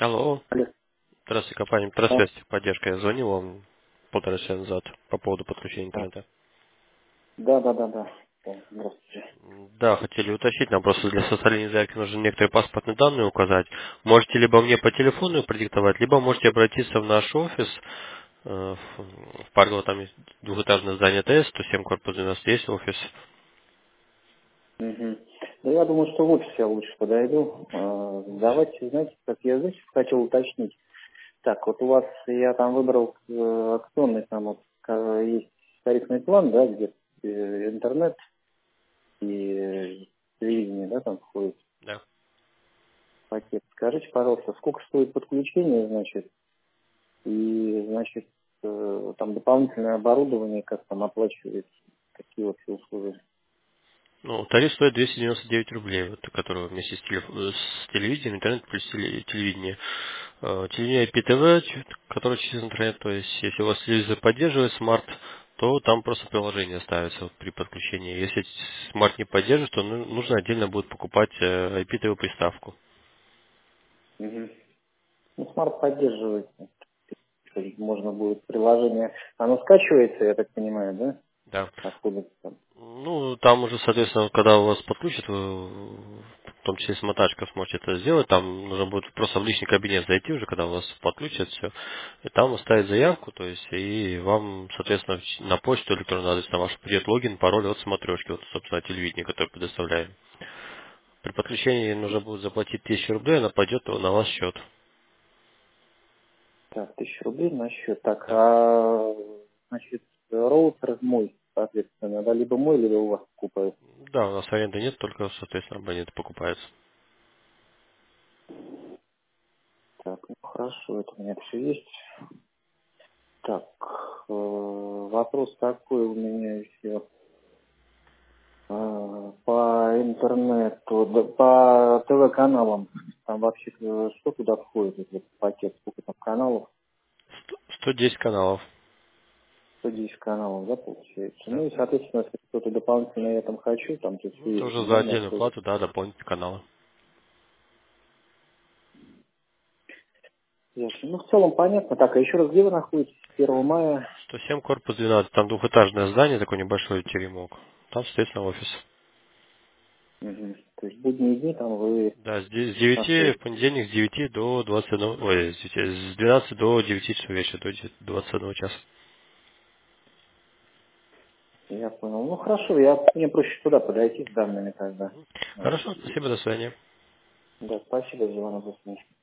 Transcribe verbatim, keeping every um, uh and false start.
Алло. Алло. Здравствуйте, компания А, Просвязь, поддержка. Я звонил вам полтора часа назад по поводу подключения а, интернета. Да, да, да, да. О, Здравствуйте. Да, хотели уточнить, нам просто для составления заявки нужно некоторые паспортные данные указать. Можете либо мне по телефону продиктовать, либо можете обратиться в наш офис. э, В в Парково там есть двухэтажное здание ТС, сто семь корпус девяносто, есть офис. Мгм. Да я думаю, что в офис я лучше подойду. А, Давайте, знаете, как я здесь хотел уточнить. Так, вот у вас я там выбрал э, акционный, там вот э, есть тарифный план, да, где э, интернет и э, телевидение, да, там входит Да. в пакет. Скажите, пожалуйста, сколько стоит подключение, значит, и, значит, э, там дополнительное оборудование, как там оплачивается, какие вообще условия? Ну, тариф стоит двести девяносто девять рублей, вот, который вместе с, телеф- э, с телевидением, интернет плюс теле- телевидение. Э, Телевидение ай пи ти ви, ч- которое через интернет, то есть если у вас телевизор поддерживает смарт, то там просто приложение ставится вот при подключении. Если смарт не поддерживает, то ну- нужно отдельно будет покупать э, ай пи ти ви приставку. Мгм. Ну, смарт поддерживает. То есть можно будет приложение. Оно скачивается, я так понимаю, да? Да. Откуда там? Ну, там уже, соответственно, когда у вас подключат, вы, в том числе с мотачка сможете это сделать, там нужно будет просто в личный кабинет зайти уже, когда у вас подключат все, и там оставить заявку, то есть, и вам, соответственно, в ч- на почту электронный адрес на ваш придет логин, пароль от смотрешки, вот, собственно, телевидение, которое предоставляем. При подключении нужно будет заплатить тысячу рублей, она пойдет на ваш счет. Так, тысяча рублей на счет. Так, Да. а значит, роутер мой, соответственно, да, либо мой, либо у вас покупают. Да, у нас аренды нет, только, соответственно, абоненты покупаются. Так, ну хорошо, это у меня все есть. Так, э, вопрос такой у меня еще. А, по интернету, да, по ТВ-каналам, там вообще э, что туда входит, этот пакет, сколько там каналов? сто десять каналов. сто десять каналов, да, получается. Да. Ну и, соответственно, если кто-то дополнительно я там хочу, там то Ну, все это есть, уже за да, на отдельную условие. плату, да, дополнительные каналы. Ясно. Ну, в целом понятно. Так, а еще раз, где вы находитесь? первого мая. сто семь, корпус двенадцать, там двухэтажное здание, такой небольшой теремок. Там, соответственно, офис. Мгм. То есть будние дни там вы Да, с де- с девяти, в находитесь. понедельник с девяти до двадцати одного, ой, с девяти, с двенадцати до девяти часов вечера, до де- двадцати одного часа. Я понял. Ну, хорошо, я, мне проще туда подойти с данными тогда. Вот. Хорошо, спасибо, до свидания. Да, спасибо, Иван, за